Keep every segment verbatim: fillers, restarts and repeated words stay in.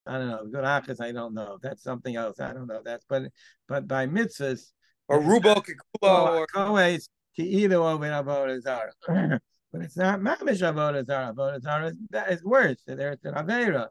I don't know. Good achas, I don't know. That's something else. I don't know. That's but but by mitzvahs, or rubo kikula or kohes ki ilu over avodah zara. But it's not mamish avodah zara. Avodah zara is, that is worse. There's an avera.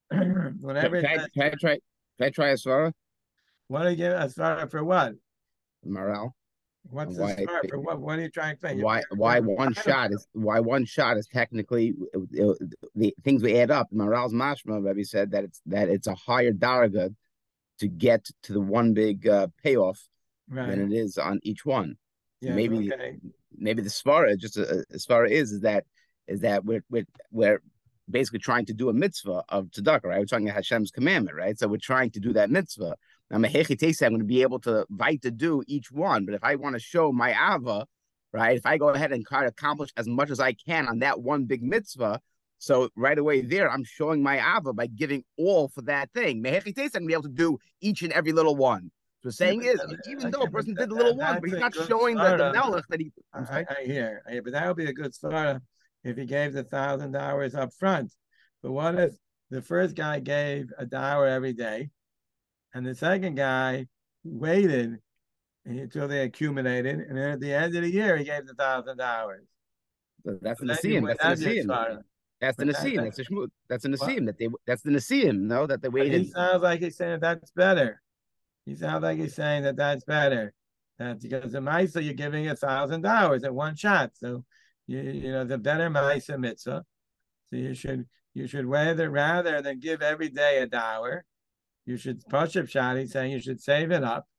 can, Whenever it I, says, can I try can I try a svara what do you give a svara for what? morale and What's the why svara for what? What are you trying to say? You, why you, why one shot is why one shot is technically uh, the things we add up. Morale's mashma, Rebbe said that it's that it's a higher daraga to get to the one big uh, payoff than right. it is on each one. So Yes. maybe Okay. maybe the svara just uh, as far is is that is that we're we're we're basically trying to do a mitzvah of tzedakah, right? We're talking about Hashem's commandment, right? So we're trying to do that mitzvah. Now, I'm going to be able to fight to do each one, but if I want to show my ava, right? If I go ahead and try to accomplish as much as I can on that one big mitzvah, so right away there, I'm showing my ava by giving all for that thing. I'm going to be able to do each and every little one. So Yeah, saying but, is, uh, even though okay, a but person that, did the that, little one, but that's he's a not good showing the, the svara. melech that he. I'm I, sorry. I hear, I hear, but that would be a good svara if he gave the thousand dollars up front. But what if the first guy gave a dollar every day, and the second guy waited until they accumulated, and then at the end of the year he gave the thousand dollars? That's So the then you Nasiim. went That's the out your Nasiim. svara. That's the But that, Nasiim. that That's the Shmut. That's the well, Nasiim. That they. That's the Nasiim. No, that they but he waited. sounds like he's saying that's better. He sounds like he's saying that that's better. That because the Misa you're giving a thousand dollars at one shot, so you you know the better Misa mitzvah. So you should you should rather rather than give every day a dollar, you should Pashup Shadi saying you should save it up,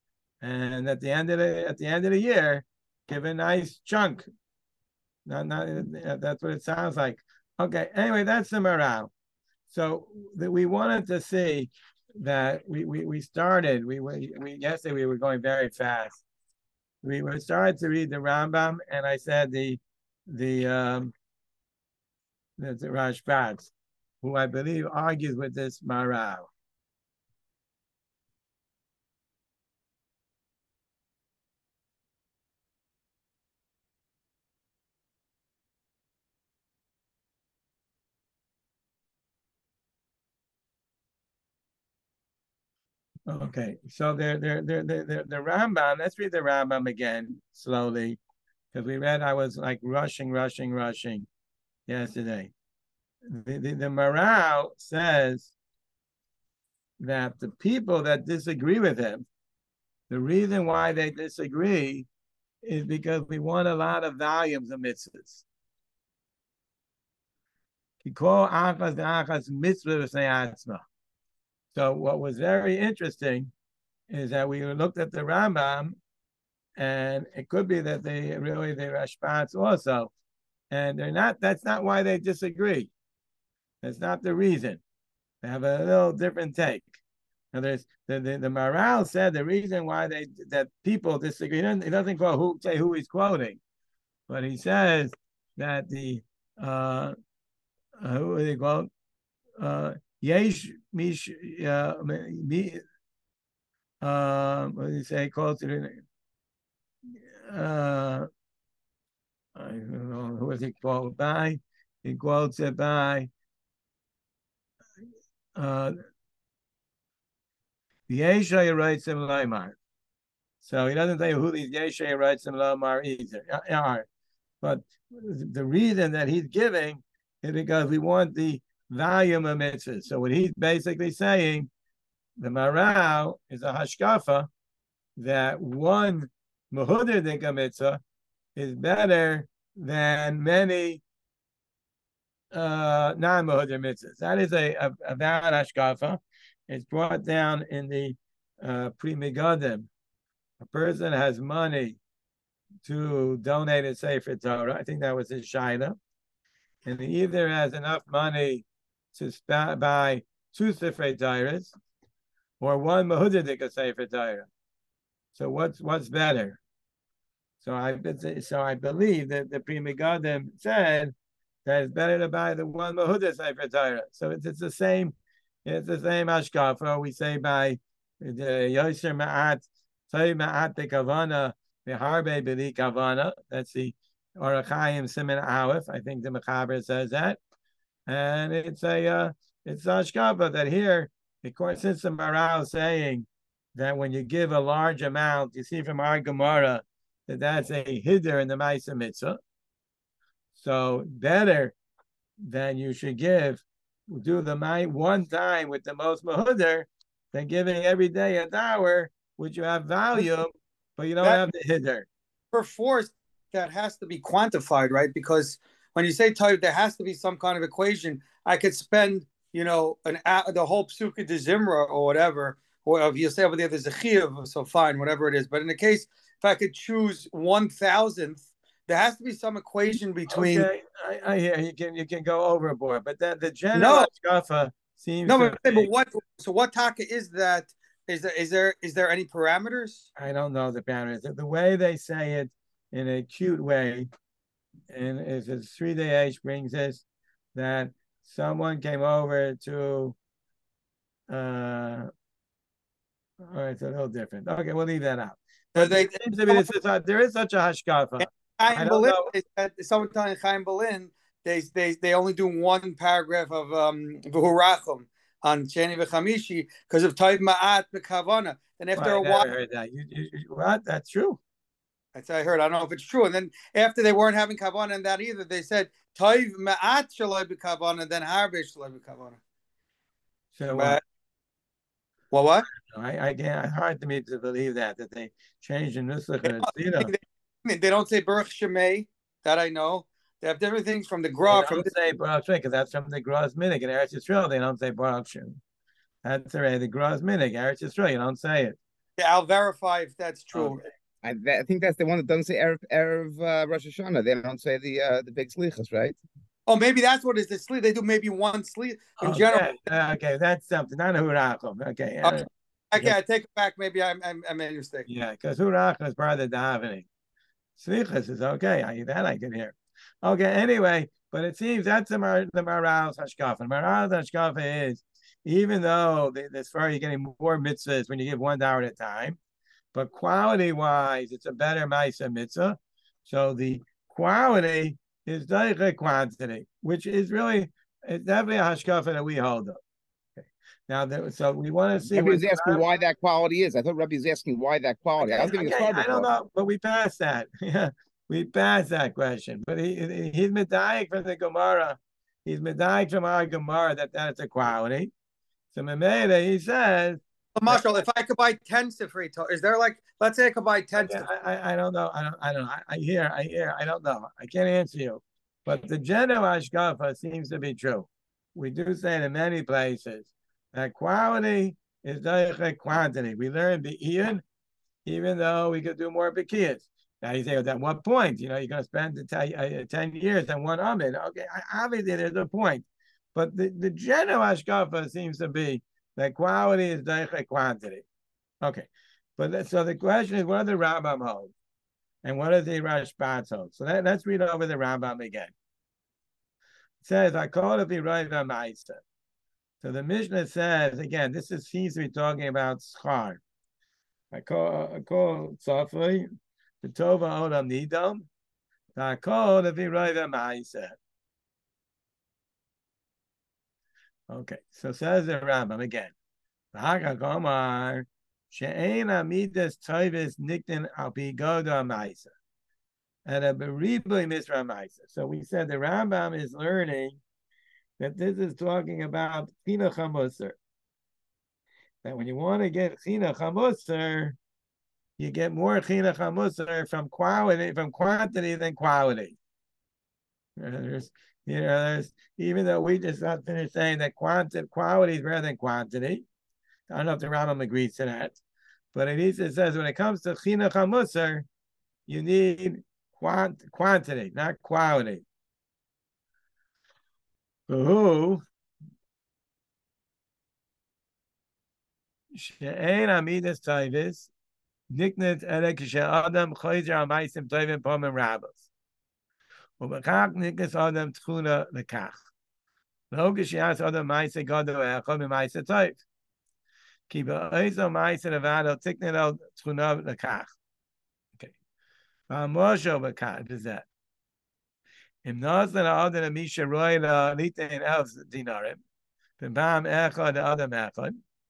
and at the end of the at the end of the year, give a nice chunk. Not not that's what it sounds like. Okay. Anyway, that's the morale. So that we wanted to see that we we, we started we, we we yesterday we were going very fast. We were started to read the Rambam, and I said the the um the, the Rashbats, who I believe argues with this Maral. Okay, so they're, they're, they're, they're, the Rambam, let's read the Rambam again slowly, because we read, I was like rushing, rushing, rushing yesterday. The, the, the Maral says that the people that disagree with him, the reason why they disagree is because we want a lot of volumes of mitzvahs. So what was very interesting is that we looked at the Rambam, and it could be that they really the Rashbats also, and they're not. That's not why they disagree. That's not the reason. They have a little different take. Now there's the the, the Maral said the reason why they that people disagree. He doesn't, he doesn't quote who say who he's quoting, but he says that the uh, uh who do they quote? Uh, Yesh mish uh, me uh, what do you say? Close to the uh, I don't know who is he quoted by. He quotes it by uh, the Yeshay writes him Laimar. So he doesn't say who these Yeshay writes him Laimar either are. But the reason that he's giving is because we want the volume of mitzvahs. So what he's basically saying, the Maral is a hashkafa that one Mahuderdika mitzvah is better than many uh, non-Mahudir mitzvahs. That is a, a, a valid hashkafa. It's brought down in the uh, Pri Megadim. A person has money to donate a Sefer Torah. I think that was his shaila. And he either has enough money to sp- buy two Sefer Torahs or one Mahudir Sefer Torah. So what's what's better? So I so I believe that the Pri Megadim said that it's better to buy the one Mahuda Sefer Torah. So it's, it's the same, it's the same Ashkafa. We say by the Yosher Ma'at, Toy Ma'at the Kavana, the Harbe Bili Kavana. That's the Orachayim Simon Aleph. I think the Mechaber says that. And it's a, uh, it's hashkafa that here, because since the Maral is saying that when you give a large amount, you see from our Gemara that that's a hiddur in the Maisa Mitzvah. So better than you should give, do the might one time with the most mahudr than giving every day a dower, which you have value, but you don't that, have the hiddur. For force, that has to be quantified, right? Because when you say type, there has to be some kind of equation. I could spend, you know, an the whole psuka de zimra or whatever, or if you say over there there's a chiyuv, so fine, whatever it is. But in the case, if I could choose one thousandth, there has to be some equation between. Okay, I, I hear you can you can go overboard, but then the general hashkafa seems no. But, but what? So what taka is that? Is there is there is there any parameters? I don't know the parameters. The way they say it in a cute way, and if it's three day age brings us that someone came over to. Uh, all right, it's a little different. Okay, we'll leave that out. But they, seems to be this is a, there is such a hashkafa. Chaim Berlin, someone telling Chaim Berlin, they they they only do one paragraph of um v'hurachum on Sheni v'chamishi because of Toiv Ma'at b'kavana. And after well, a while, heard that. You, you, you, what? That's true. That's what I heard. I don't know if it's true. And then after they weren't having kavana and that either, they said Toiv Ma'at shaloi b'kavana, and then Harbe shaloi b'kavana. So what? Well, what? I, I can't. Hard to me to believe that that they changed the nusach. They, they, they don't say Baruch Shemay. That I know. They have different things from the Gra. They from don't the, say Baruch Shemay because that's from the Gra's Minig in Eretz Yisrael. They don't say Baruch Shem. That's the the Gra's Minig Eretz Yisrael. You don't say it. Yeah, I'll verify if that's true. Okay. I, I think that's the one that doesn't say Erev, Erev uh, Rosh Hashanah. They don't say the uh, the big slichas, right? Oh, maybe that's what it is. The sleep. They do maybe one sleep in okay. general. Okay, that's something. Not a hurachim. Okay. Okay. Uh, Okay, I take it back. Maybe I'm, I'm, I made a mistake. Yeah, because hurachim is part of the davening. Slichas is okay. I, that I can hear. Okay, anyway, but it seems that's the, Mar, the Maral's hashkafa. The Maral's hashkafa is, even though as far you're getting more mitzvahs when you give one hour at a time, but quality-wise, it's a better ma'isa mitzvah. So the quality is daicha quantity, which is really, it's definitely a hashkafa that we hold up. Now, there, so we want to see. Rabbi was asking why that quality is. I thought Rabbi was asking why that quality. Okay, I was giving okay, a I don't know, but we passed that. Yeah, we passed that question. But he, he's medayik from the Gemara. He's medayik from our Gemara that that's a quality. So Mamela, he says. Marshall, if I could buy ten Sifrei Torah, is there like, let's say I could buy ten. Okay, I, I, I don't know. I don't. I don't know. I, I hear. I hear. I don't know. I can't answer you. But the general hashkafa seems to be true. We do say it in many places. That quality is daicha quantity. We learned the Ian, even though we could do more bikiyas. Now you say, well, at what point? You know, you're going to spend the t- uh, ten years on one amid. Okay, obviously there's a point. But the, the general hashkafa seems to be that quality is daicha quantity. Okay, but so the question is, what do the Rambam hold? And what does the Rashbam hold? So that, let's read over the Rambam again. It says, I call it the right Ma'isa. So the Mishnah says, again, this is seems to be talking about schar. I call I call Tzafri, the Tova Odam Nidam, I call the Virayva Ma'isa. Okay, so says the Rambam again. V'haka Gomar, She'ein Amidas Toivis Niktin Al Pigoda Ma'isa. And a Beribui Misra Ma'isa. So we said the Rambam is learning that this is talking about chinuch hamusar. That when you want to get chinuch hamusar, you get more chinuch hamusar from quality, from quantity than quality. You know, there's, you know, there's, even though we just got finished saying that quantity, quality is better than quantity. I don't know if the Rambam agrees to that, but it is, it says when it comes to chinuch hamusar, you need quant, quantity, not quality. Who she'ein amidas tayvis niknet elek she'adam choyzer amaisim toivim pomim rabos ubekach niknes adam tchuna lekach lo geshias adam ma'ase gado echad ma'ase toiv ki ba'oizo ma'ase levado tiknet el tchuna lekach. Okay, moshe bekach is that. If Nazlan Adan Amisha Roy Lita in Elf Dinarim, B'pam echad adam echad.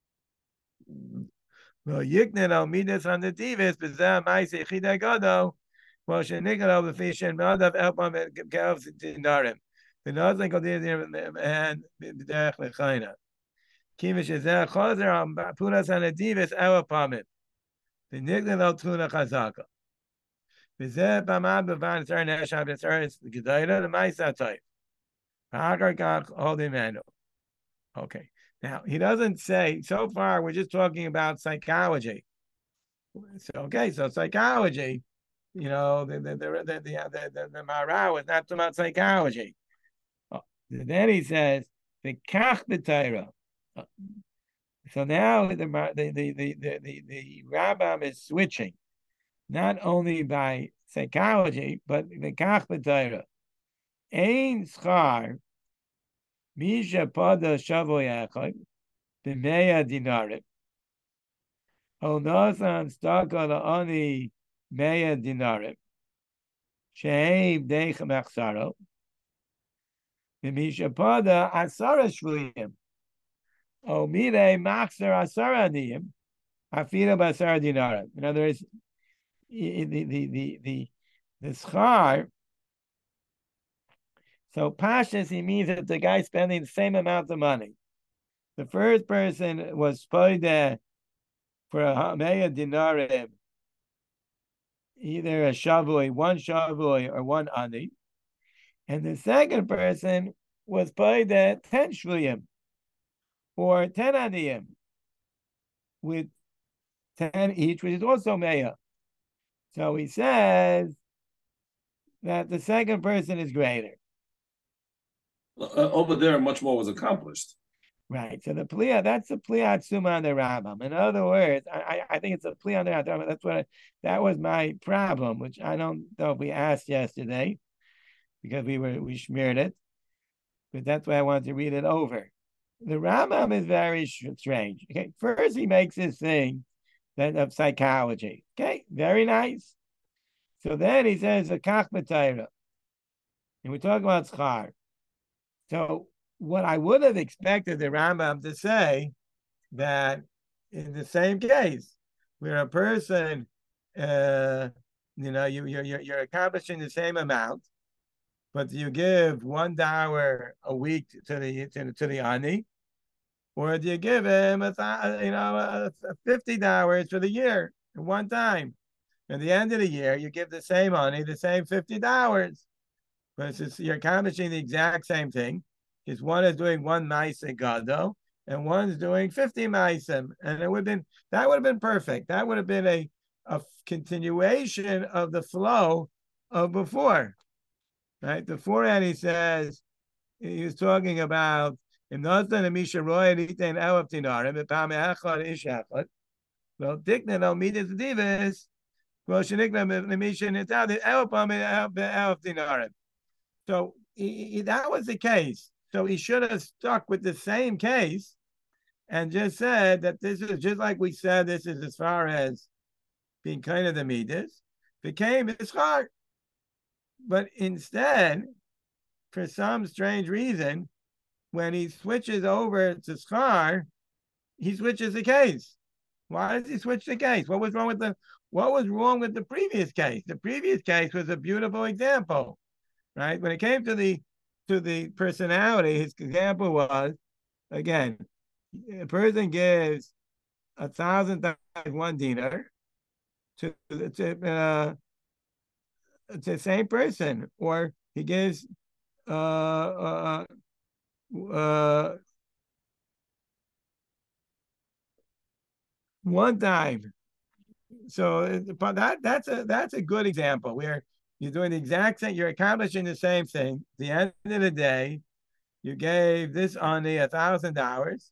Well, yiknen al midas on the divis, b'zeh ma'aseh chidei gado. Well, shenikal al b'fishin ma'adav elpam kelv dinarim. The nothing called the and b'derech lechayna. Kivish is there chazer on punas on the divis elpamim. The nignan al tuna chazaka. B'zeh b'mad b'van tzar neshab b'tzar is gedayla the ma'isa type. Ha'akar kach hold imenu. Okay. Now, he doesn't say, so far, we're just talking about psychology. So, okay, so psychology, you know, the the the the the, the, the, the Maharal is not talking about psychology. Oh, then he says, the kach b'Torah. So now the the the the the, the, the Rambam is switching, not only by psychology, but the kach b'Torah. Ein schar misha pada shavo yachad b'meya dinarim. Onasan staka la'ani meya dinarim. Shehem deich mechsaro. B'misha pada asara shvuyim. O mire machzer asara aniyim. Afina b'asara dinarim. In other words, the the the the the, the schar. So pashas, he means that the guy spending the same amount of money. The first person was spoide for a meya dinarim, either a shavui, one shavui, or one ani, and the second person was spoide ten shvuyim, or ten aniyim, with ten each, which is also meya. So he says that the second person is greater. Uh, over there, much more was accomplished. Right. So the plia, that's the plia atzuma on the Rambam. In other words, I, I think it's a plia on the Rambam. That's what I, that was my problem, which I don't know if we asked yesterday because we were we smeared it, but that's why I wanted to read it over. The Rambam is very strange. Okay, first he makes this thing that of psychology. Okay, very nice. So then he says a kach b'Torah, and we talk about schar. So what I would have expected the Rambam to say that in the same case, where a person, uh, you know, you, you're, you're accomplishing the same amount, but you give one dollar a week to the to, to the ani, or do you give him a you know a, a fifty dollars for the year at one time? At the end of the year, you give the same ani, the same fifty dollars. But it's just, you're accomplishing the exact same thing, because one is doing one ma'aseh gado and one's doing fifty ma'asim, and it would have been that would have been perfect. That would have been a, a continuation of the flow of before, right? Beforehand, he says he was talking about im notan misha roy iten elf dinarim b'pam echad ish echad. Well, dikna no midas divas. Well, shenikna misha nitad elf pam elf dinarim. So he, he, that was the case. So he should have stuck with the same case and just said that this is just like we said, this is as far as being kind of the midas, became ischar. But instead, for some strange reason, when he switches over to schar, he switches the case. Why does he switch the case? What was wrong with the what was wrong with the previous case? The previous case was a beautiful example. Right? When it came to the to the personality, his example was, again, a person gives a thousand dollars one dinar to to uh, to the same person, or he gives uh uh uh one time. So but that that's a that's a good example where you're doing the exact same, you're accomplishing the same thing. At the end of the day, you gave this ani a thousand dollars.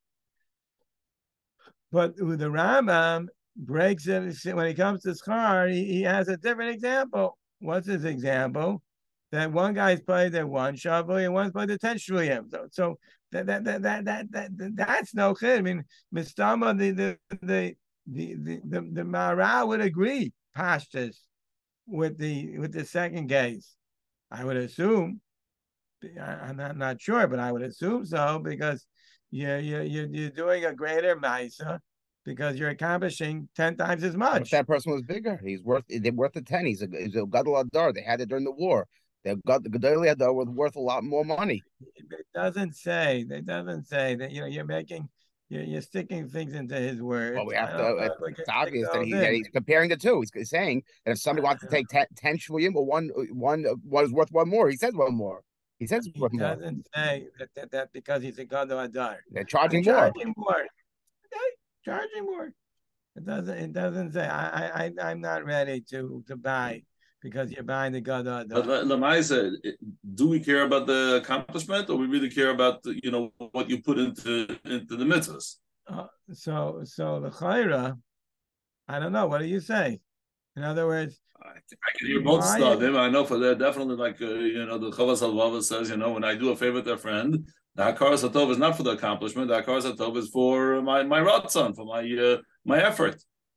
But the Rambam breaks it when it comes to schar, he, he has a different example. What's his example? That one guy's played the one shavui and one's played the ten shvuyim. So, so that that that that that, that that's no chid. I mean, Mistama, the the the the the the, the Maharal would agree, pashtas, with the with the second case. I would assume, I, I'm not, not sure, but I would assume so, because you're you're you're, you're doing a greater ma'isa because you're accomplishing ten times as much. If that person was bigger, he's worth they're worth a ten. He's a he's a gadol adar. They had it during the war. They got the gadol adar was worth a lot more money. It doesn't say. It doesn't say that. You know, you're making. You're, you're sticking things into his words. Well, we have to. It's, we it's obvious that, he, in. that he's comparing the two. He's saying that if somebody wants to take ten, ten shvuyim or one, one, one is worth one more. He says one more. He says He worth more. doesn't say that, that, that because he's a gadol adar. They're charging They're more. Charging more. Okay, charging more. It doesn't. It doesn't say. I. I. I'm not ready to to buy because you're buying the gadol adar. But Lamaisa, do we care about the accomplishment, or we really care about the, you know, what you put into into the mitzvahs? Uh, so, so the chayra, I don't know. What do you say? In other words, I, I can hear both stadim. I know for that definitely, like uh, you know, the Chavas Halvava says, you know, when I do a favor to a friend, the Hakaras Hatov is not for the accomplishment. The Hakaras Hatov is for my my ratzon, for my uh, my effort.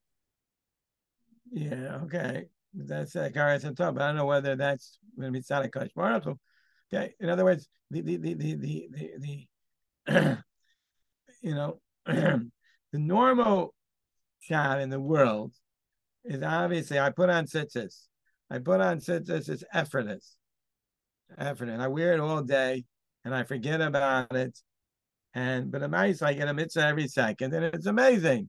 Yeah, okay, that's Hakaras Hatov, but I don't know whether that's going to be Tzaddik Kodesh Baruch Hu. Okay, in other words, the the the the the, the, the you know. The normal shot in the world is obviously I put on tzitzis. I put on tzitzis. It's effortless, effortless. I wear it all day, and I forget about it. And but a mice, I get a mitzvah every second, and it's amazing.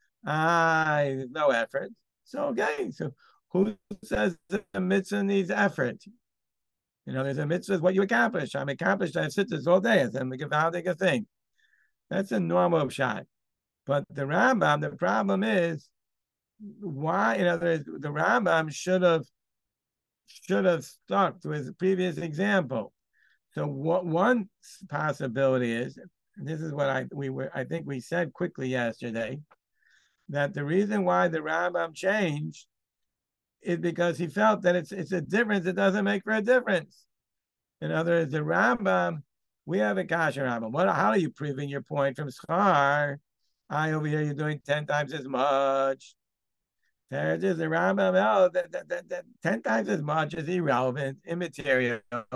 I no effort. So okay. So who says that a mitzvah needs effort? You know, there's a mitzvah is what you accomplish. I'm accomplished. I have tzitzis all day. I'm a a thing. That's a normal shot. But the Rambam, the problem is why, in other words, the Rambam should have should have stuck to his previous example. So what one possibility is, and this is what I we were I think we said quickly yesterday, that the reason why the Rambam changed is because he felt that it's it's a difference that doesn't make for a difference. In other words, the Rambam, we have a kasher Rambam. What? How are you proving your point from schar? I over here, you're doing ten times as much. There's just a Rambam. Oh, that, that, that, that ten times as much is irrelevant, immaterial.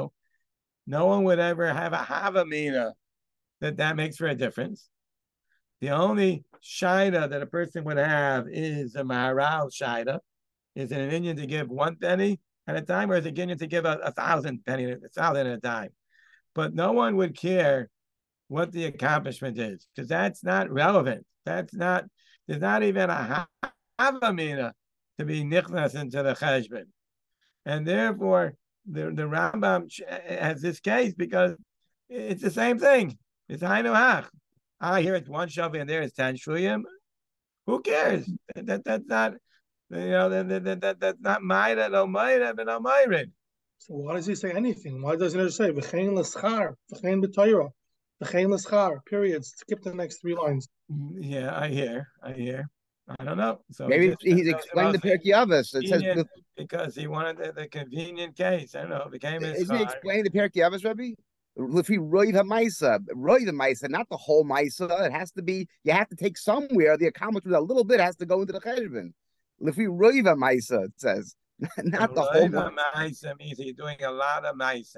No one would ever have a havamina that that makes for a difference. The only shida that a person would have is a maharal shida. Is it an Indian to give one penny at a time, or is it Indian to give a, a thousand penny, a thousand at a time? But no one would care what the accomplishment is because that's not relevant. That's not. There's not even a havamina to be nichnas into the cheshbon, and therefore the the Rambam has this case because it's the same thing. It's hainu hach. Ah, here it's one shavi and there it's ten shuyim. Who cares? That, that that's not. You know that that, that that's not ma'ira no ma'ira but no ma'ira. So why does he say anything? Why doesn't it say v'chein l'schar, v'chein b'toyra, v'chein l'schar? Period. Skip the next three lines. Yeah, I hear. I hear. I don't know. So maybe just, he's explained the Pirkei Avos. It says because he wanted the, the convenient case. I don't know. It became his. Isn't he explaining the Pirkei Avos, Rebbe? If he roy the Maisa, roy the Maisa, not the whole Maisa. It has to be. You have to take somewhere. The accomplishment a little bit has to go into the cheshbon. If we roy the Maisa, it says. Not the whole Maisa means you're doing a lot of Maisa.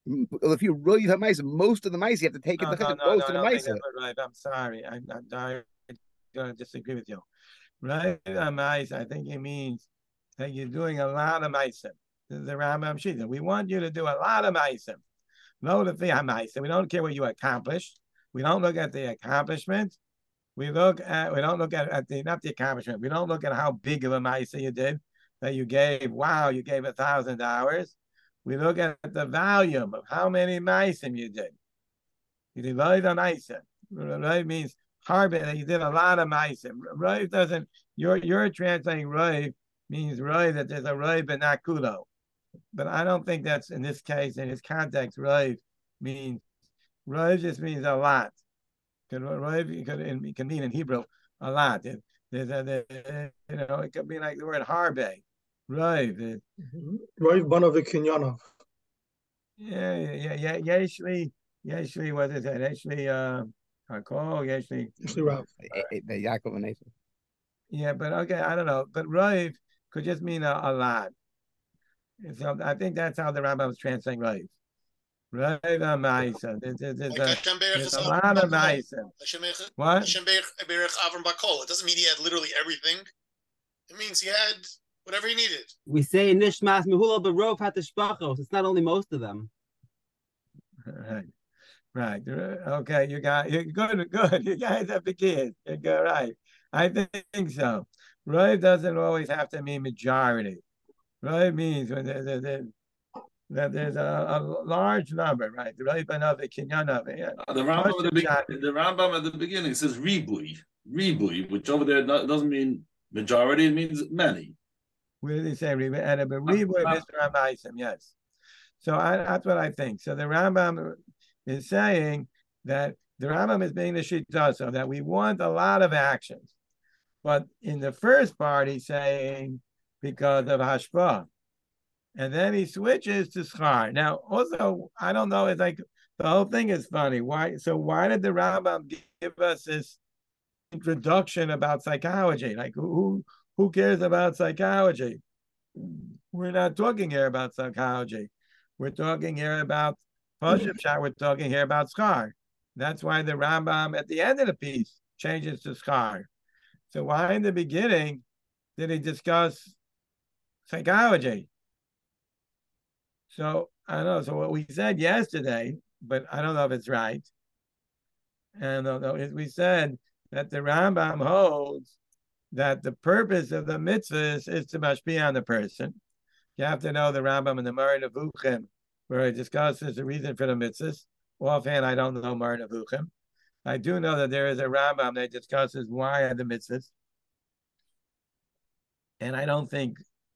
If you roy the Maisa, most of the Maisa you have to take no, it. No, the no, most no, of the no, Maisa. Right. I'm sorry. I'm, I'm, I'm going to disagree with you. Right, Maisa. I think it means that you're doing a lot of Maisa. This is the Rambam Shita. We want you to do a lot of Maisa. No, the thing Maisa. We don't care what you accomplished. We don't look at the accomplishment. We look at. We don't look at, at the not the accomplishment. We don't look at how big of a Maisa you did. That you gave, wow, you gave a thousand hours. We look at the volume of how many maisim you did. You did loiv maisim. Loiv means harbin. You did a lot of maisim. Loiv doesn't. You're you're translating loiv means loiv that there's a loiv but not kudo. But I don't think that's in this case in this context. Loiv means loiv just means a lot. Loiv could it can mean in Hebrew a lot. It, there's a, there, you know, it could be like the word harbe. Right. Right, Banov Kinyanov. Yeah, yeah, yeah. Yeshli, Yeshli, what is that? Yeshli, uh, I call Yeshli. Yeshli Rav. The Yaakov and Nathan. Yeah, but okay, I don't know. But Rav could just mean a, a lot. So I think that's how the Rambam was translating Rav. Right, Maisa. There's, there's, Like a, Hashem Berech there's is a Avram lot of Bakol. Maisa. Hashem Berech What? Hashem Berech Berech Avram Bakol. It doesn't mean he had literally everything. It means he had whatever he needed. We say Nishmas Mehula Barov Hatashpachos. It's not only most of them. Right. Right. Okay, you got you're good, good. You guys have the kids. You're good, right. I think so. Right doesn't always have to mean majority. Right means when there's, there's, that there's a, a large number, right? The right another kinyan of it. Uh, the Rambam at the beginning, the Rambam at the beginning says ribui, ribui, which over there doesn't mean majority; it means many. Where did he say ribui? And a ribui, Mister Ramaisim, yes. So I, that's what I think. So the Rambam is saying that the Rambam is being the shita, so that we want a lot of actions, but in the first part he's saying because of hashpah. And then he switches to schar. Now, also, I don't know, it's like the whole thing is funny. Why? So why did the Rambam give us this introduction about psychology? Like, who who cares about psychology? We're not talking here about psychology. We're talking here about Pashup Shah. We're talking here about schar. That's why the Rambam at the end of the piece changes to schar. So why in the beginning did he discuss psychology? So I don't know. So what we said yesterday, but I don't know if it's right. And we said that the Rambam holds that the purpose of the mitzvahs is to mashpia on the person. You have to know the Rambam and the Moreh Nevuchim, where it discusses the reason for the mitzvahs. Offhand, I don't know Moreh Nevuchim. I do know that there is a Rambam that discusses why are the mitzvahs. And I don't think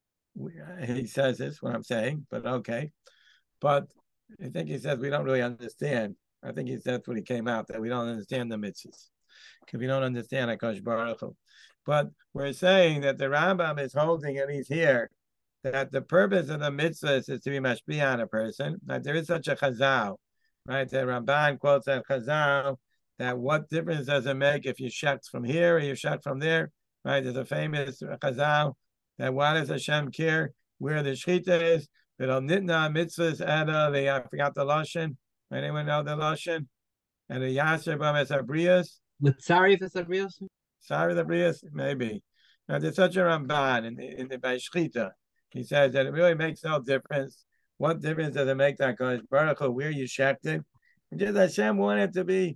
he says this, what I'm saying, but okay. But I think he says we don't really understand. I think he says when he came out that we don't understand the mitzvahs. Because we don't understand HaKadosh Baruch Hu. But we're saying that the Rambam is holding, and he's here, that the purpose of the mitzvahs is to be mashpia on a person. That there is such a chazal, right? The Ramban quotes that chazal, that what difference does it make if you shut from here or you shut from there, right? There's a famous chazal that why does Hashem care where the shechita is? But on nitna mitzvahs ada the I forgot the lashon. Anyone know the lashon? And the yasser b'ames abrius. With sorry for Sabrios? Sorry the brius maybe. Now there's such a Ramban in the in the by shechita. He says that it really makes no difference. What difference does it make that Kodesh Baruch Hu where you shechted? Just Hashem wanted to be.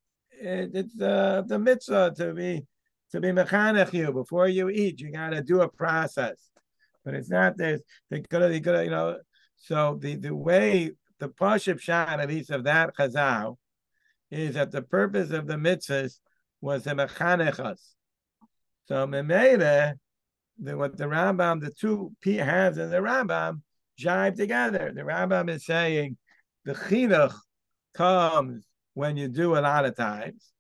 It, it's uh, the mitzvah to be. To be mechanech you before you eat, you got to do a process, but it's not this. They could have, you know. So the the way the pashup shot at least of that chazal is that the purpose of the mitzvahs was to mechanech us. So memele, the what the Rambam, the two halves of the Rambam jive together. The Rambam is saying the chinuch comes when you do a lot of times.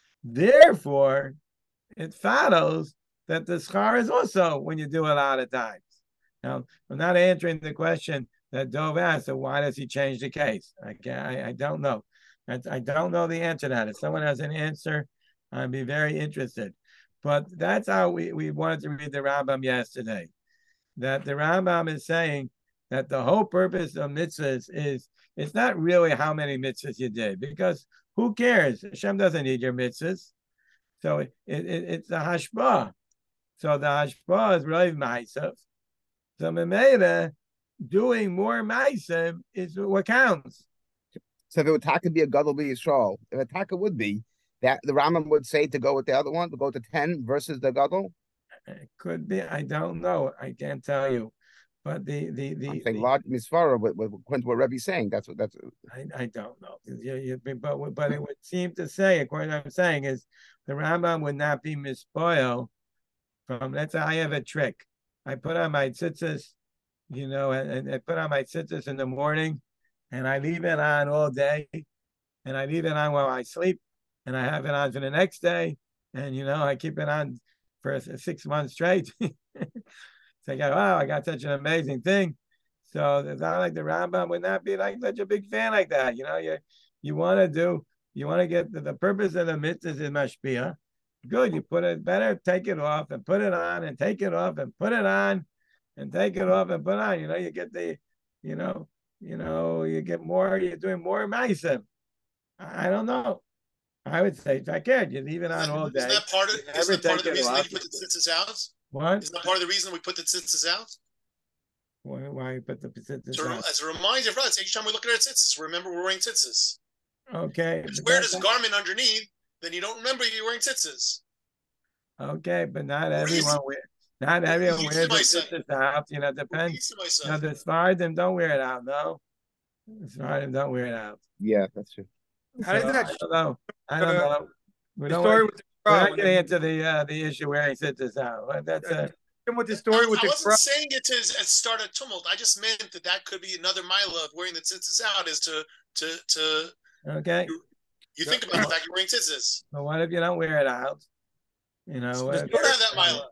Therefore, it follows that the schar is also when you do a lot of times. Now, I'm not answering the question that Dov asked, so why does he change the case? I, I, I don't know. I, I don't know the answer to that. If someone has an answer, I'd be very interested. But that's how we, we wanted to read the Rambam yesterday. That the Rambam is saying that the whole purpose of mitzvahs is, it's not really how many mitzvahs you did, because who cares? Hashem doesn't need your mitzvahs. So it, it, it's a hashpah. So the hashpah is really ma'asav. So memela, doing more ma'asav is what counts. So if it would taka be a gadol b'Yisrael, if a taka would be, that the Rambam would say to go with the other one, to go to ten versus the gadol? It could be. I don't know. I can't tell you. But the the the, I'm saying the large misfara with with what Rebbe's saying. That's what that's. I, I don't know. You, you, but but it would seem to say, according to what I'm saying, is the Rambam would not be mispoiled from. Let's say I have a trick. I put on my tzitzis, you know, and, and I put on my tzitzis in the morning, and I leave it on all day, and I leave it on while I sleep, and I have it on for the next day, and you know I keep it on for six months straight. So I go, wow, I got such an amazing thing. So it's not like the Rambam would not be like such a big fan like that. You know, you you want to do, you want to get the, the purpose of the mitzvahs is mashpia. Good, you put it better, take it off and put it on and take it off and put it on and take it off and put on. You know, you get the, you know, you know, you get more, you're doing more ma'isa. I, I don't know. I would say fakir. You leave it on all day. Isn't that part of, You isn't that part of the never take it reason that off. you put the tzitzis out? What? Isn't that part of the reason we put the tzitzis out? Why, why you put the tzitzis To, out? as a reminder for us, each time we look at our tzitzis, remember we're wearing tzitzis. Okay. If you but wear that's- this garment underneath, then you don't remember you're wearing tzitzis. Okay, but not Or easy- everyone wear. Not or everyone easy wears the myself. tzitzis out. You know, depends. Easy You know, myself. the Sfardim don't wear it out. No, the Sfardim don't wear it out. Yeah, that's true. How So, does that I don't know. I don't uh, know. We the don't. story want- with the We're Gra, not when getting they- into the uh, the issue where he sits this out. But that's a. with the story with I the wasn't Gra, saying it to as start a tumult. I just meant that that could be another mila of wearing the tzitzis out is to to to Okay. you think about the fact you're wearing tzitzis. But what if you don't wear it out? You know. The uh, You don't have that mila.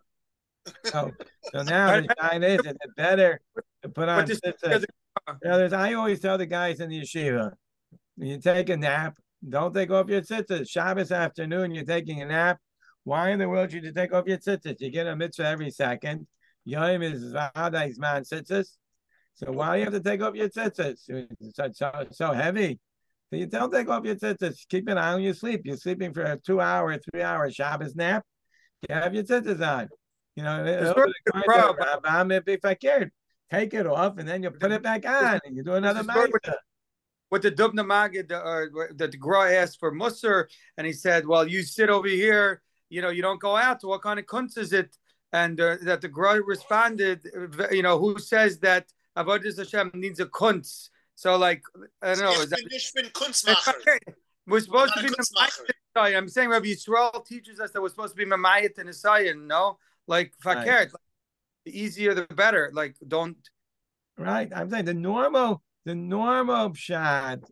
So, so now the sign is, is it better to put on But this- tzitzis? You know, there's, I always tell the guys in the yeshiva, when you take a nap, don't take off your tzitzis. Shabbos afternoon, you're taking a nap. Why in the world should you take off your tzitzis? You get a mitzvah every second. Yom is Vadai's man tzitzis. So why do you have to take off your tzitzis? It's so, so, so heavy. So you don't take off your tzitzis. Keep it on when you sleep. You're sleeping for a two hour, three hour Shabbos nap. You have your tzitzis on. You know, There's over no the course problem. of Rabban if fakir. Take it off and then you put it back on and you do another story with- ma'isa. What the Dubna Magid, uh, that the Gra asked for Musar, and he said, "Well, you sit over here. You know, you don't go out. So what kind of kunz is it?" And uh, that the Gra responded, uh, "You know, who says that Avodas Hashem needs a kunz?" So, like, I don't know. Is that, Ich bin Kunstmacher. we're supposed I'm to not be a kunstmacher. Memayit. I'm saying Rabbi Yisrael teaches us that we're supposed to be Memayit and Isayan. No, like fakir. Right. The easier, the better. Like, don't. Right. I'm saying the normal, the normal pshat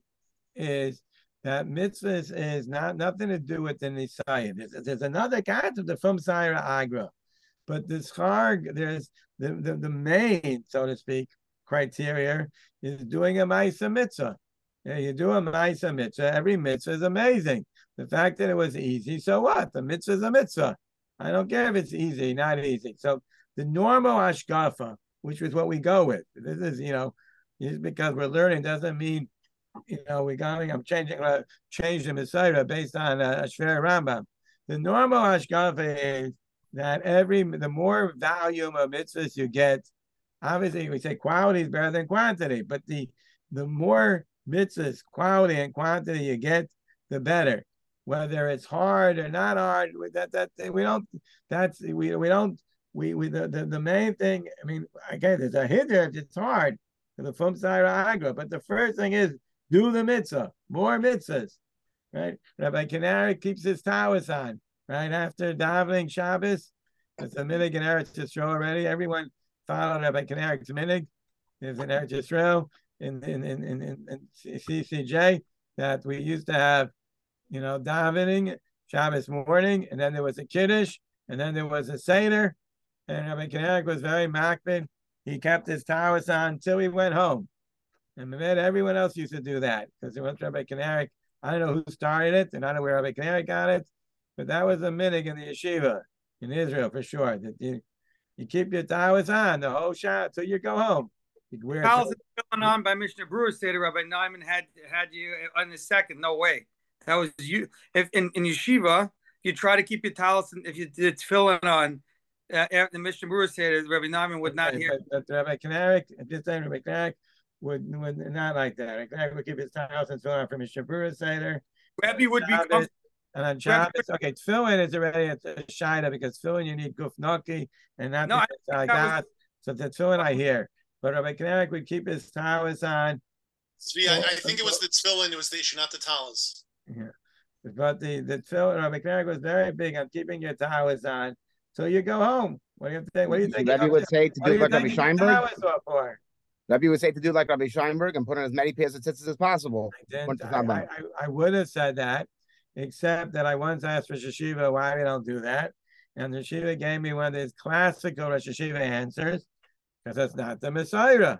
is that mitzvahs is not nothing to do with the nisayim. There's, there's another concept the from Saira Agra, but this charg, there's the, the the main, so to speak, criteria is doing a ma'isa mitzvah. Yeah, you do a ma'isa mitzvah. Every mitzvah is amazing. The fact that it was easy, so what? The mitzvah is a mitzvah. I don't care if it's easy, not easy. So the normal ashkafa, which is what we go with. This is, you know, just because we're learning doesn't mean, you know, we're going, I'm changing, uh, change the Messiah based on uh, Shver Rambam. The normal ashkafa is that every, the more volume of mitzvahs you get, obviously we say quality is better than quantity, but the, the more mitzvahs, quality and quantity you get, the better. Whether it's hard or not hard, that, that, we don't, that's, we, we don't, We we the, the, the main thing, I mean, again, there's a hit there if it's hard for the from side of Agra, but the first thing is do the mitzvah, more mitzvahs, right? Rabbi Canary keeps his towers on, right? After davening Shabbos, it's a minig in Eretz Yisrael already. Everyone followed Rabbi Canary's minig. There's an Eretz Yisrael in in, in, in, in C C J that we used to have, you know, davening Shabbos morning, and then there was a Kiddush, and then there was a Seder. And Rabbi Kinnerick was very makbid. He kept his towers on until he went home. And everyone else used to do that because it was Rabbi Kinnerick. I don't know who started it, and I don't know where Rabbi Kinnerick got it, but that was a minig in the yeshiva in Israel for sure. That you, you keep your towers on the whole shot until you go home. You wear How's it going on by Mishnah Brewer said Rabbi Nyman had had you on the second? No way. That was you. If in, in yeshiva, you try to keep your towels, if you did filling on. Uh, the Mishnah Brewer said Rabbi Nyman would not okay, hear. But, but Rabbi Kinnerick, at this time, Rabbi Kinnerick would, would not like that. Rabbi Kinnerick would keep his towels and fill out from Mishnah Brewer Seder. Rabbi would be. Shabbos, and on Shabbos, okay, tefillin is already a, a shida because tefillin you need guf naki and not No, because I got. So the tefillin I hear, but Rabbi Kinnerick would keep his towels on. Zvi, I, I think it was the tefillin. It was the not the talis. Yeah, but the the tefillin, Rabbi Kinnerick was very big on keeping your towels on. So you go home. What do you think? What do you think? Rabbi would say to do like Rabbi Scheinberg. Rabbi would say to do like Rabbi Scheinberg and put on as many pairs of tzitzis as possible. I, I, I, I would have said that, except that I once asked Rosh Hashiva why we don't do that, and the Shiva gave me one of his classical Rosh Hashiva answers because it's not the Messiah,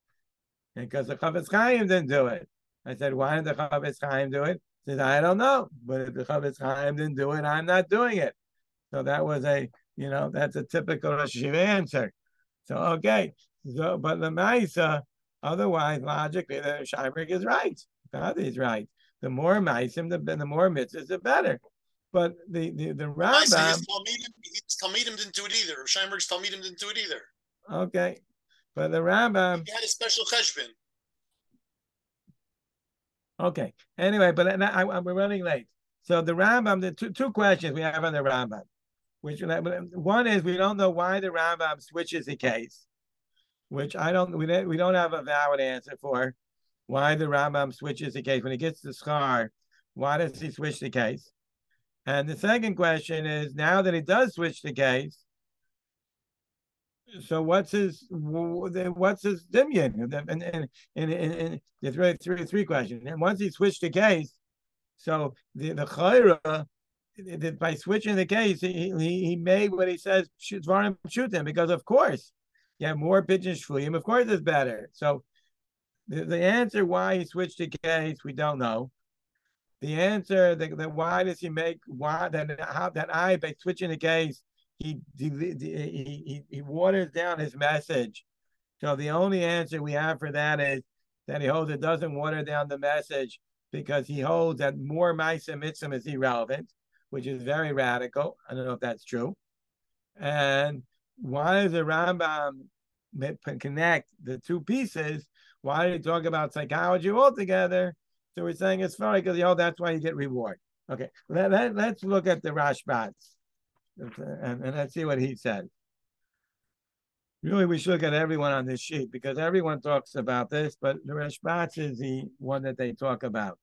and because the Chavetz Chaim didn't do it. I said, why did the Chavetz Chaim do it? He said, I don't know, but if the Chavetz Chaim didn't do it, I'm not doing it. So that was a, you know, that's a typical Rosh Hashiva answer. So, okay. So, but the Maisa, Otherwise, logically, the Scheinberg is right. Kadi is right. The more meisim, the, the more mitzvahs, the better. But the the the Rambam, his Talmidim, his Talmidim didn't do it either. Scheinberg's Talmidim didn't do it either. Okay, but the Rambam, he had a special cheshbon. Okay. Anyway, but I, I, we're running late. So the Rambam, the two two questions we have on the Rambam, which one is we don't know why the Rambam switches the case, which I don't we don't we don't have a valid answer for. Why the Rambam switches the case when he gets the schar? Why does he switch the case? And the second question is now that he does switch the case, so what's his what's his dimyan? And and and, and there's really three three questions. And once he switched the case, so the the chayra by switching the case, he he, he made what he says Dvarim Pshutim, because of course you have more pigeons shvuyim. Of course, it's better. So the, the answer why he switched the case, we don't know. The answer that, that why does he make why that how that I by switching the case he he, he he waters down his message. So the only answer we have for that is that he holds it doesn't water down the message because he holds that more Maisa Mitzvah is irrelevant, which is very radical. I don't know if that's true. And why does the Rambam connect the two pieces? Why did he talk about psychology altogether? So we're saying it's funny because you know that's why you get reward. Okay, let, let, let's look at the Rashbats and, and let's see what he said. Really, we should look at everyone on this sheet because everyone talks about this, but the Rashbats is the one that they talk about.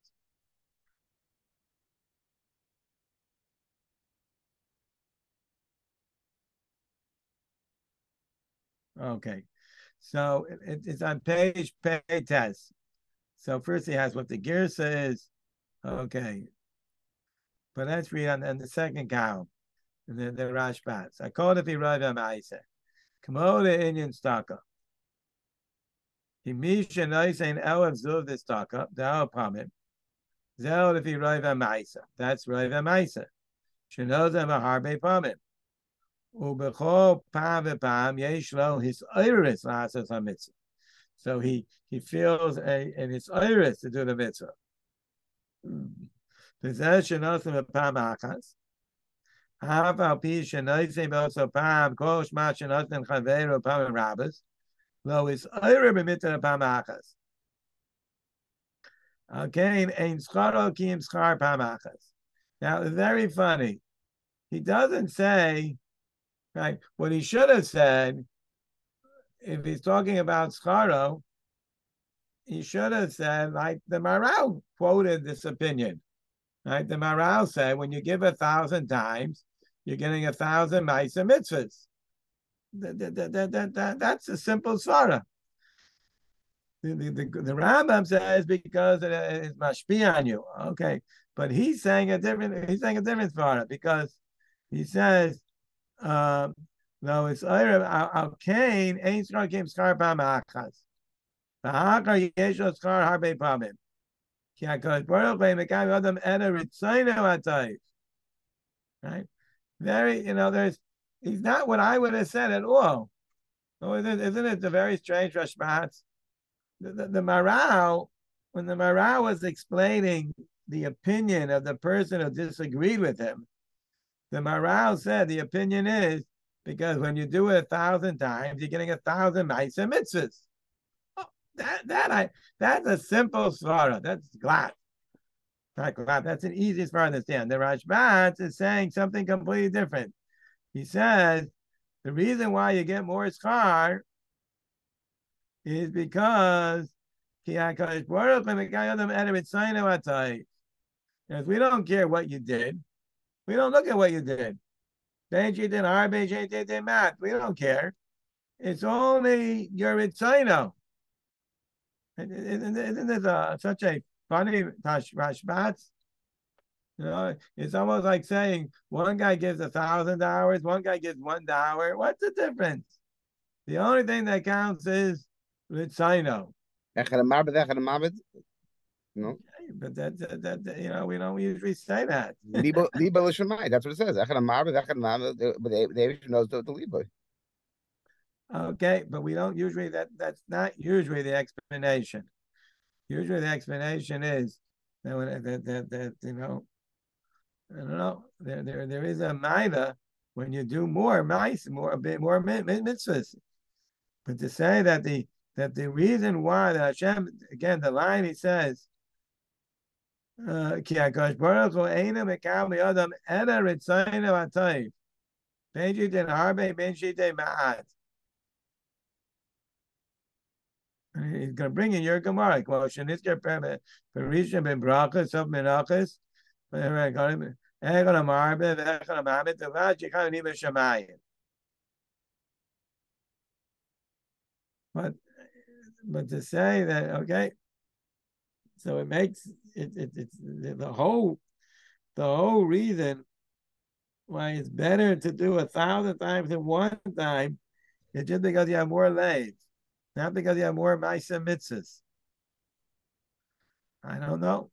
Okay, so it, it's on page pay test. So first he has what the Girsa is. Okay, but let's read on, on the second column, the, the Rashbats. I called it Rav Ma'aser. Kamoda Indian staka. He misha noisein elav zuv the staka. Dao pamim. Zel if he Rav Ma'aser. That's Rav Ma'aser. Shenozem aharbe pamim. Ubechol pam v'pam yesh lo his iris lasas hamitzvah. So he he feels a in his iris to do the mitzvah. This shenosim v'pam achas. Half al pi shenosim also pam kol shma shenosim chaveru pam rabbis. Lo his iris b'mitzvah pam achas. Okay, ein scharo kim schar pam achas. Now it's very funny. He doesn't say. Right. What he should have said, if he's talking about scharo, he should have said, like the Maral quoted this opinion. Right? The Maral said, when you give a thousand times, you're getting a thousand ma'isa mitzvahs. That, that, that, that, that, that's a simple svara. The, the, the, the Rambam says because it is mashpi on you. Okay, but he's saying a different. He's saying a different svara because he says. Um, no, it's al kain ain't schar kim schar pam achas. V'hakar yesho schar harbe pamim. Ki hakadosh baruch hu mekav adam ena ritzainu atayv. Right? Very, you know, there's. He's not what I would have said at all. Oh, isn't, isn't it the very strange Rashbats? The, the, the Maral, when the Maral was explaining the opinion of the person who disagreed with him. The Maral said the opinion is because when you do it a thousand times, you're getting a thousand ma'isa mitzvahs. Oh, that that I that's a simple svara. That's glad. Not glad. That's an easy svara to understand. The Rashbats is saying something completely different. He says the reason why you get more schar is because because we don't care what you did. We don't look at what you did. Benji did hard, Benji did math. We don't care. It's only your Ritzaino. Isn't this a, such a funny Rashbats? You know, it's almost like saying one guy gives a thousand dollars, one guy gives one dollar. What's the difference? The only thing that counts is Ritzaino. No. But that, that, that, you know, we don't usually say that. Liba l'shamayim. That's what it says. Echad amar, echad amar. But David knows the liba. Okay, but we don't usually that that's not usually the explanation. Usually the explanation is that when that that, that you know, I don't know, there there there is a maida when you do more mice, more a bit more mitzvahs. But to say that the that the reason why that Hashem, again, the line he says, Ki HaKadosh Baruch Hu eina mekabel adam ela ritzayna v'tayv, ben shitei harbe ben shitei ma'at. He's going to bring in your Gemara. Well, Shenitzker Perisha ben Brachas of Menachas, Echon Amarbe, Echon Amamet, Tevat, Shechon Niva Shemayim. But, but to say that, okay, so it makes it, it it's the whole, the whole reason why it's better to do a thousand times than one time is just because you have more legs. Not because you have more Maisa mitzvahs. I don't know.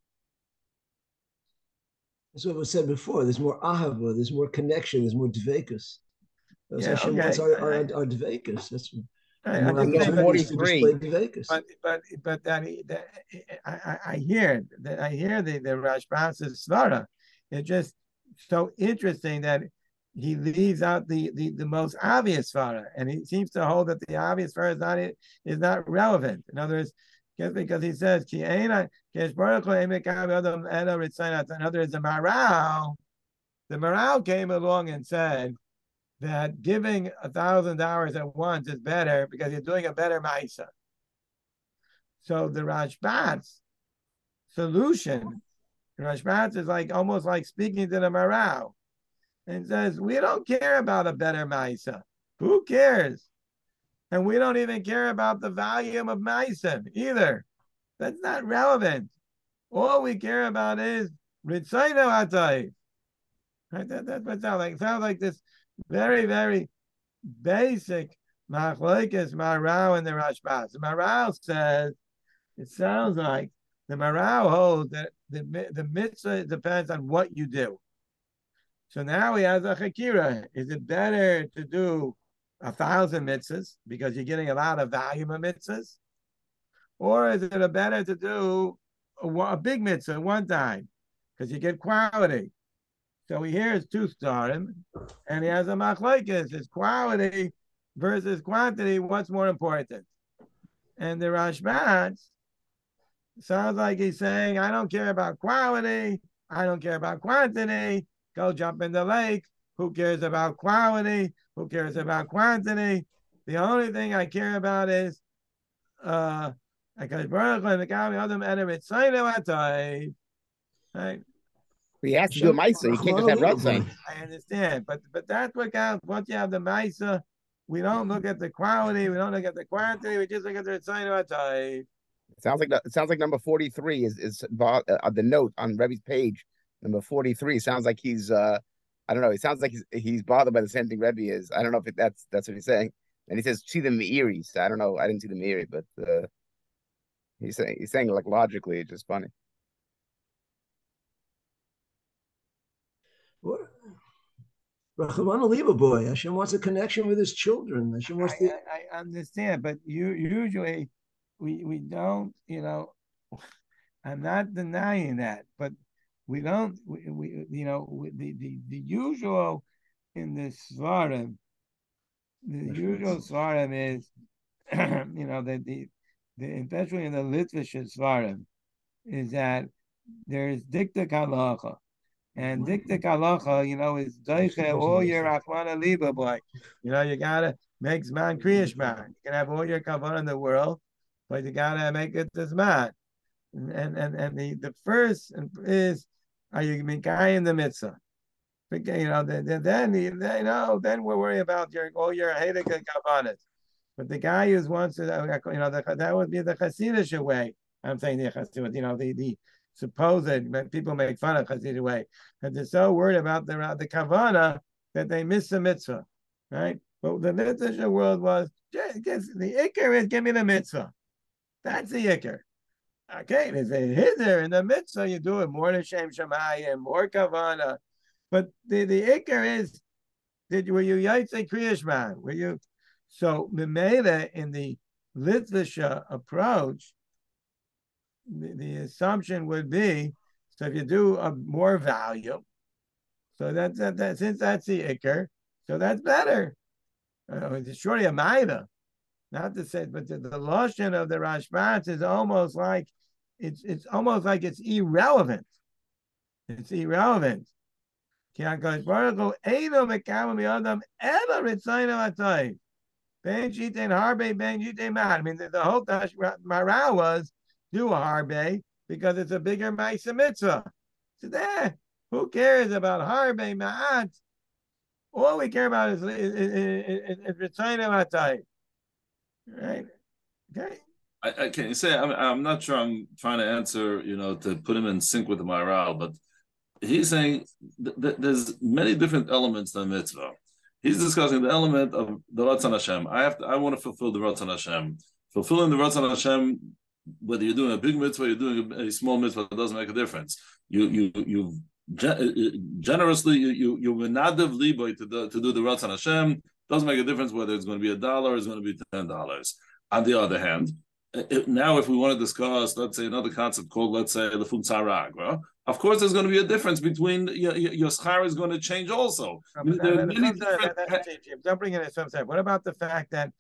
That's what was said before. There's more ahava, there's more connection, there's more dvekus. That's Yeah, Hashem okay. wants our, our, our dvekus. That's Right, more I'm just saying, opportunities to forty-three. display dvekus. But but but that, that I, I I hear that I hear the the Rashbas's svara. It's just so interesting that he leaves out the, the, the most obvious svara, and he seems to hold that the obvious svara is not is not relevant. In other words, just because he says ki eina kesh baruch hu emek adam ela ritzayna. In other words, the Maral, the Maral came along and said that giving a thousand hours at once is better because you're doing a better ma'isa. So the Rashbat's solution, Rashbat's is like almost like speaking to the Maral. And says, we don't care about a better Maisa. Who cares? And we don't even care about the volume of Maisa either. That's not relevant. All we care about is Ritzayno Atay. Right? That, that's what it sounds like. It sounds like this very, very basic Machlokes Maral and the Rashbas. The Maral says, it sounds like the Maral holds that the, the mitzvah depends on what you do. So now he has a chakira. Is it better to do a thousand mitzvahs because you're getting a lot of volume of mitzvahs? Or is it a better to do a, a big mitzvah one time because you get quality? So he hears two starim and he has a machlokes. It's quality versus quantity. What's more important? And the Rashbats sounds like he's saying, I don't care about quality. I don't care about quantity. Go jump in the lake. Who cares about quality? Who cares about quantity? The only thing I care about is uh right? He has to do a Maisa. He can't just have Ratzon. I understand, but but that's what counts. Once you have the Maisa, we don't look at the quality, we don't look at the quantity, we just look at the Ritzayin. It sounds like it sounds like number forty-three is is uh, the note on Rebbe's page. Number forty-three sounds like he's uh I don't know. It sounds like he's he's bothered by the same thing Rebbe is. I don't know if it, that's that's what he's saying. And he says see the Me'iris. I don't know. I didn't see the Meiri, but uh, he's saying he's saying like logically. It's just funny. What? Rachamana Liba boy. Hashem wants a connection with his children. Hashem wants I, to... I, I understand, but you usually we we don't. You know, I'm not denying that, but. We don't, we, we you know, the, the, the usual in the Svarim, the usual Svarim is, you know, the, the, the especially in the Litvish Svarim, is that there is Dikta Halacha. And Dikta Halacha, you know, is Daiche all your Achmana Liba boy. You know, you gotta make Zman Kriyashman. You can have all your Kavanah in the world, but you gotta make it the Zman. And and and the, the first is, are you Mikai in the mitzvah? You know, then then you know, then we're worried about your all your Hedek and Kavanas. But the guy who wants to, you know, the, that would be the Hasidic way. I'm saying the Hasidic, you know, the the supposed people make fun of Hasidic way, and they're so worried about the the Kavana that they miss the mitzvah, right? But the mitzvah world was just, just the Iker is give me the mitzvah. That's the Iker. Okay, there's a hither in the mitzvah, you do it more than Shem Shemayim, more Kavana. But the, the Iker is, did were you Yaitse Kriyashman? Were you So Memela in the Litvisha approach, the, the assumption would be, so if you do a more value, so that's that, that since that's the ikr, so that's better. Uh, it's surely a maida, not to say, but the, the lotion of the Rashbats is almost like it's it's almost like it's irrelevant. It's irrelevant. I mean, the, the whole Maral was do a harbe because it's a bigger Maisa mitzvah. So there, who cares about harbe ma'at? All we care about is Ritzayna Matai. Right? Okay. I, I can you say I'm I'm not sure I'm trying to answer, you know, to put him in sync with the Maral, but he's saying th- th- there's many different elements to the mitzvah. He's discussing the element of the Ratzon Hashem. I have to, I want to fulfill the Ratzon Hashem. Fulfilling the Ratzon Hashem, whether you're doing a big mitzvah, you're doing a, a small mitzvah, it doesn't make a difference. You you you generously you you you menadav liboy to do, to do the Ratzon Hashem. Doesn't make a difference whether it's going to be a dollar or it's going to be ten dollars. On the other hand, it, now if we want to discuss, let's say another concept called, let's say the Fum Tzaragra, of course there's going to be a difference between your your schar is going to change also. No, that, that, many different... that, that, that, don't bring it in some sense. What about the fact that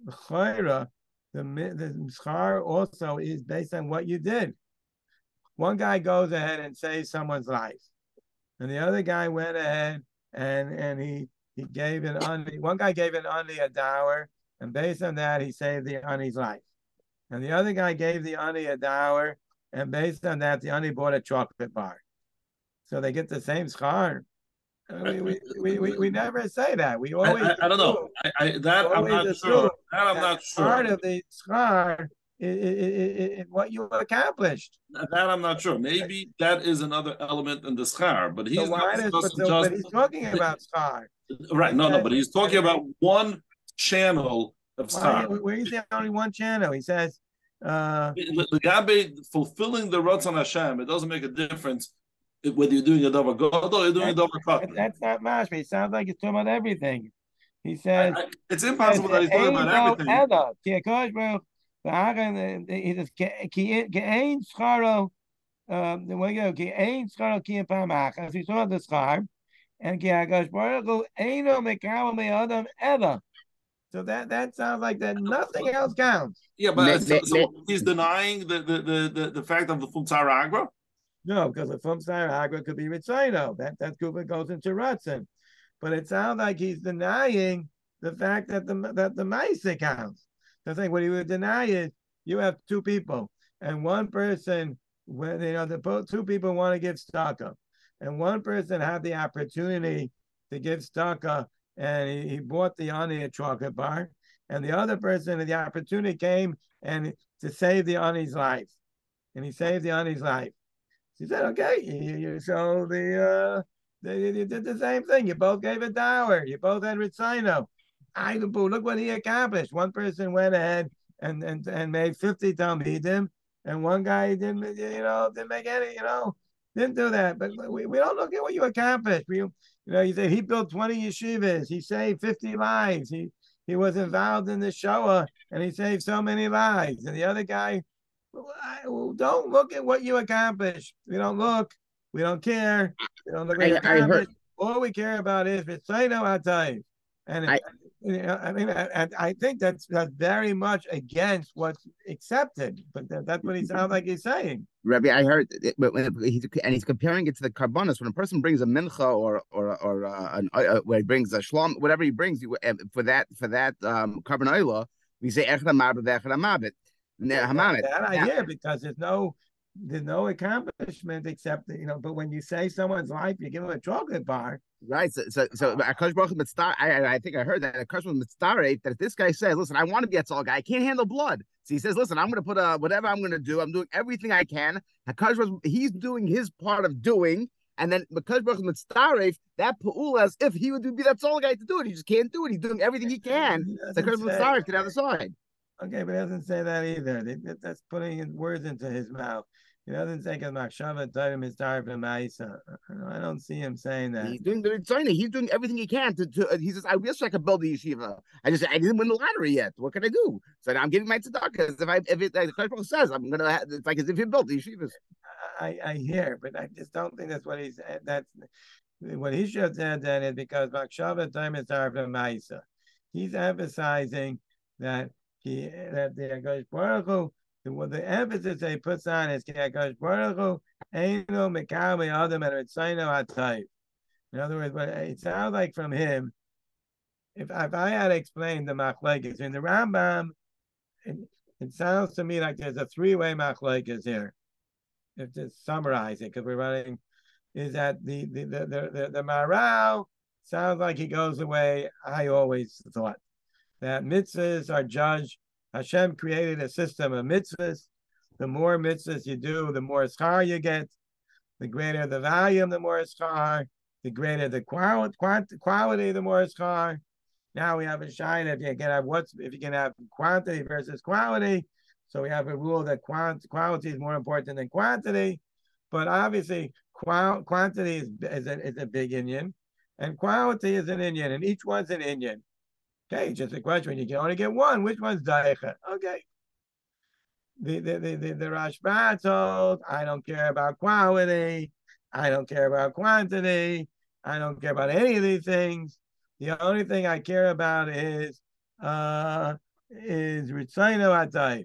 the the schar also is based on what you did? One guy goes ahead and saves someone's life, and the other guy went ahead and and he he gave an ani. One guy gave an ani a dower, and based on that he saved the ani's life, and the other guy gave the ani a dower, and based on that the ani bought a chocolate bar. So they get the same schar. We we, we, we, we never say that. We always I, I, I don't know. I, I that I'm not sure. That I'm not sure. Part of the schar is what you accomplished. That I'm not sure. Maybe that is another element in the schar, but he's so not is, but, so, just, but he's talking about schar. Right? No, no, but he's talking about one channel of schar. Why, where he says only one channel? He says, uh, fulfilling the Ratzon Hashem. It doesn't make a difference whether you're doing a davar gadol or you're doing a davar katan. That's not mashma. It sounds like he's talking about everything. He says I, I, it's impossible that he's talking about everything. He says, "Ke'ein scharo." Um, the way you go, "Ke'ein scharo ki pamach." He saw the schar, and "Ke'agash baruch hu eino mekawel me'adam ela." So that that sounds like that nothing else counts. Yeah, but so, so he's denying the the the the, the fact of the Fum Tzaragra. No, because the Fum Tzaragra could be Ritzayno. That that kuba goes into Ratzon. But it sounds like he's denying the fact that the that the Maisa counts. I think what he would deny is you have two people, and one person, when you know the two people want to give tzedakah, and one person had the opportunity to give tzedakah, and he, he bought the ani a chocolate bar, and the other person, the opportunity came and to save the ani's life, and he saved the ani's life. He said, "Okay, you, you so the uh, they, you did the same thing. You both gave a dower. You both had ritzayno. I look what he accomplished. One person went ahead and and, and made fifty talmidim, and one guy didn't, you know, didn't make any, you know, didn't do that. But we, we don't look at what you accomplished. We, you know, you say he built twenty yeshivas, he saved fifty lives, he he was involved in the Shoah, and he saved so many lives. And the other guy, don't look at what you accomplished. We don't look, we don't care. We don't look at what you accomplished. All we care about is Ritzayno Atayv. And I, you know, I mean, I, I think that's that's very much against what's accepted, but that, that's what he sounds like he's saying. Rabbi, I heard, it, when he's, and he's comparing it to the karbonos. When a person brings a mincha or or or uh, an, uh, where he brings a shlom, whatever he brings for that for that um, carbon oil, we say echad hamabit, echad hamabit. That I hear because there's no there's no accomplishment except you know. But when you save someone's life, you give them a chocolate bar. Right, so so so Akash Baruch Mitzvah. I I think I heard that Akash Baruch Mitzvah that this guy says, "Listen, I want to be a tzal guy. I can't handle blood." So he says, "Listen, I'm going to put a whatever I'm going to do. I'm doing everything I can." Akash Baruch, he's doing his part of doing, and then Akash Baruch Mitzvah that pu'ula as if he would be that tzal guy to do it. He just can't do it. He's doing everything he can. Akash Mitzvah to the other side. Okay, but he doesn't say that either. That's putting words into his mouth. He doesn't say because Machshava Tovim is Tarif Ma'isa. I don't see him saying that. He's doing the Ritzaina. He's doing everything he can to. to uh, he says, "I wish I could build the yeshiva. I just I didn't win the lottery yet. What can I do? So now I'm giving my tzedakah. If I if it like the Kodesh says, I'm gonna. Have, it's like as if he built the yeshivas." I I hear, but I just don't think that's what he's. That's what he should have said. Then is because Machshava Tovim is Tarif Ma'isa. He's emphasizing that he that the Kodesh Baruch Hu. The, the emphasis he puts on is Kadosh Baruch Hu Eino Mekame Adam and Ritzaino Hatayv. In other words, but it sounds like from him, if if I had explained the machlekes in the Rambam, it, it sounds to me like there's a three-way machlekes here. If to summarize it, because we're running, is that the the the the, the, the Maharal sounds like he goes the way I always thought, that mitzvahs are judged. Hashem created a system of mitzvahs. The more mitzvahs you do, the more schar you get. The greater the volume, the more schar. The greater the quality, quality the more schar. Now we have a shine if you can have what's if you can have quantity versus quality. So we have a rule that quant, quality is more important than quantity. But obviously, qual, quantity is, is, a, is a big Indian, and quality is an Indian, and each one's an Indian. Okay, just a question. You can only get one. Which one's daicha? Okay. The the the the, the Rashba told, I don't care about quality. I don't care about quantity. I don't care about any of these things. The only thing I care about is uh is Ritzaino Hatayv.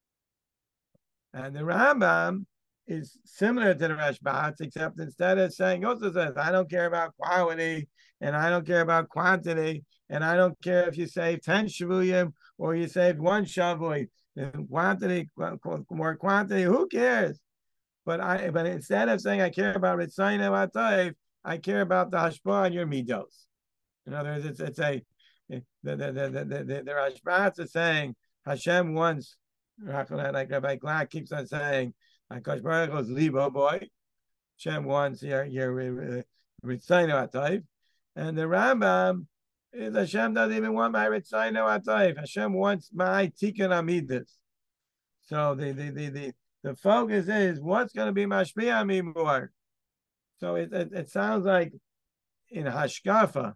And the Rambam is similar to the Rashba, except instead of saying, also says, I don't care about quality and I don't care about quantity. And I don't care if you save ten shavuyim or you saved one shavui. Quantity, more quantity, who cares? But I, but instead of saying I care about Ritzaino Hatayv, I care about the hashpah on your midos. In other words, it's it's a the the the the the, the, the Rashbats is saying Hashem wants, like Rabbi Glad keeps on saying, Hakadosh Baruch Hu's libo boy. Hashem wants your your Ritzaino Hatayv, and the Rambam. Hashem doesn't even want my Ritzaino Hatayv. Hashem wants my Tikkun Amidas. So the the the the, the focus is what's going to be mashpia on me more. So it, it it sounds like in Hashkafa,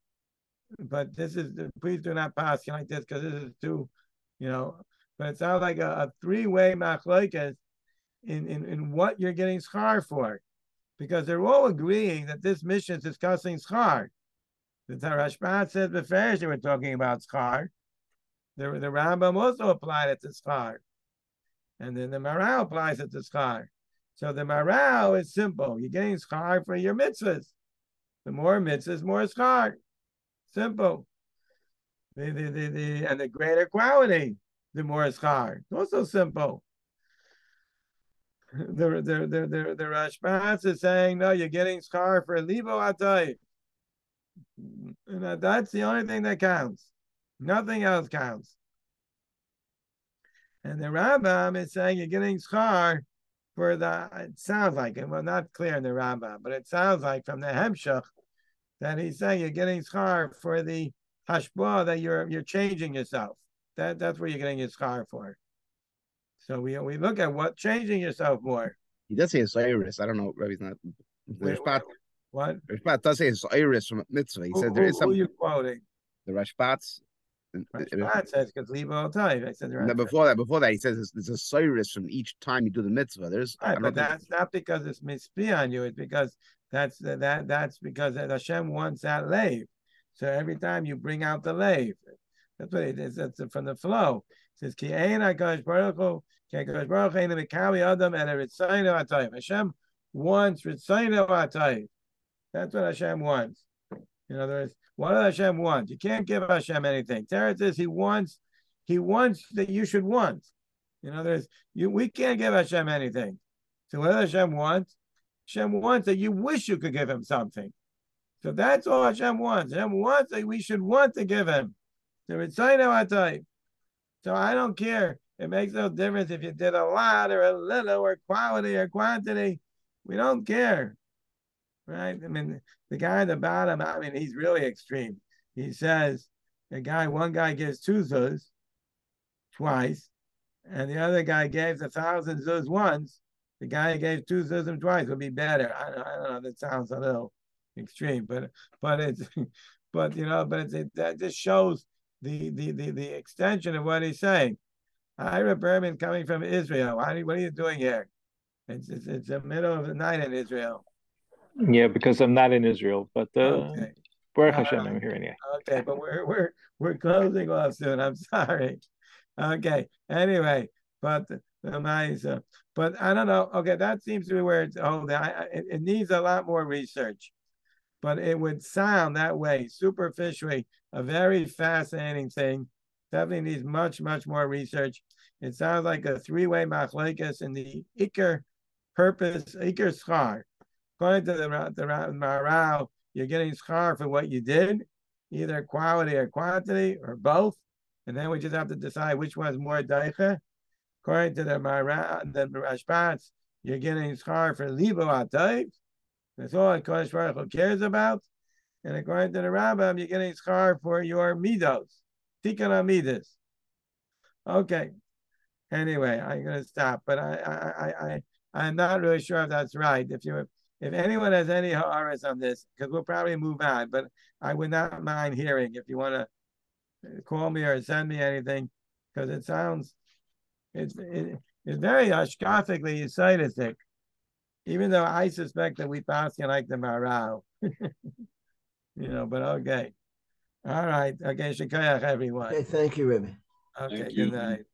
but this is please do not pass like this because this is too, you know. But it sounds like a, a three-way machlokes in, in in what you're getting schar for, because they're all agreeing that this mission is discussing schar. The Rashbam says before they were talking about schar. The, the Rambam also applied it to schar. And then the Maharal applies it to schar. So the Maharal is simple. You're getting schar for your mitzvahs. The more mitzvahs, more schar. Simple. The, the, the, the, and the greater quality, the more schar. It's also simple. The, the, the, the, the Rashbam is saying, no, you're getting schar for libo hatayv. And that's the only thing that counts. Nothing else counts. And the Rambam is saying you're getting schar for the, it sounds like, and well, not clear in the Rambam, but it sounds like from the Hemshach that he's saying you're getting schar for the hashbah, that you're you're changing yourself. That That's where you're getting your schar for. So we we look at what changing yourself more. He does say it's iris. I don't know. Rabbi's not. Wait, wait, what? Rashbat does say it's iris from mitzvah. He who, said there is who, some. who are you quoting? The Rashbats. Rashbat says because libo hatayv. I said the no, before that, before that, he says there's a cyrus from each time you do the mitzvah. There's, right, but that's think... not because it's mitzvah on you. It's because that's that that's because Hashem wants that lave. So every time you bring out the lave, that's what it is. That's from the flow. It says ki ein hakadosh baruch hu, ki hakadosh baruch hu ein mikavi adam and ritzaino hatayv. Hashem wants ritzaino hatayv. That's what Hashem wants. In other words, what does Hashem want? You can't give Hashem anything. Teretz says he wants, he wants that you should want. In other words, you we can't give Hashem anything. So what does Hashem want? Hashem wants that you wish you could give him something. So that's all Hashem wants. Hashem wants that we should want to give him. So I don't care. It makes no difference if you did a lot or a little or quality or quantity. We don't care. Right? I mean, the guy at the bottom, I mean, he's really extreme. He says, the guy, one guy gives two zuz twice, and the other guy gave a thousand zuz once, the guy who gave two zuzim twice would be better. I don't, I don't know. That sounds a little extreme, but but it's but you know, but it's, it that just shows the the the the extension of what he's saying. Ira Berman coming from Israel. What are, what are you doing here? It's, it's it's the middle of the night in Israel. Yeah, because I'm not in Israel, but uh, Okay. Baruch All Hashem, right. I'm here anyway. Okay, but we're we're we're closing off soon. I'm sorry. Okay. Anyway, but the, the Maisa, but I don't know. Okay, that seems to be where it's oh, I, I, it, it needs a lot more research, but it would sound that way superficially a very fascinating thing. Definitely needs much much more research. It sounds like a three-way machlekes in the Iker purpose, Iker schar. According to the the Maharal, you're getting schar for what you did, either quality or quantity or both, and then we just have to decide which one's more daicha. According to the Maharal, the Rashbats, you're getting schar for libo atayv. That's all Kodesh Baruch Hu cares about. And according to the Rambam, you're getting schar for your midos, tikkun midas. Okay. Anyway, I'm gonna stop, but I I I I I'm not really sure if that's right. If you if anyone has any ha'aras on this, because we'll probably move on, but I would not mind hearing if you want to call me or send me anything, because it sounds it's it, it's very ashkafically Yisaitistic, even though I suspect that we pass like the Maharal. You know, but okay. All right. Okay, shekayach everyone. Okay, thank you, Rebbe. Okay, Thank good you. night.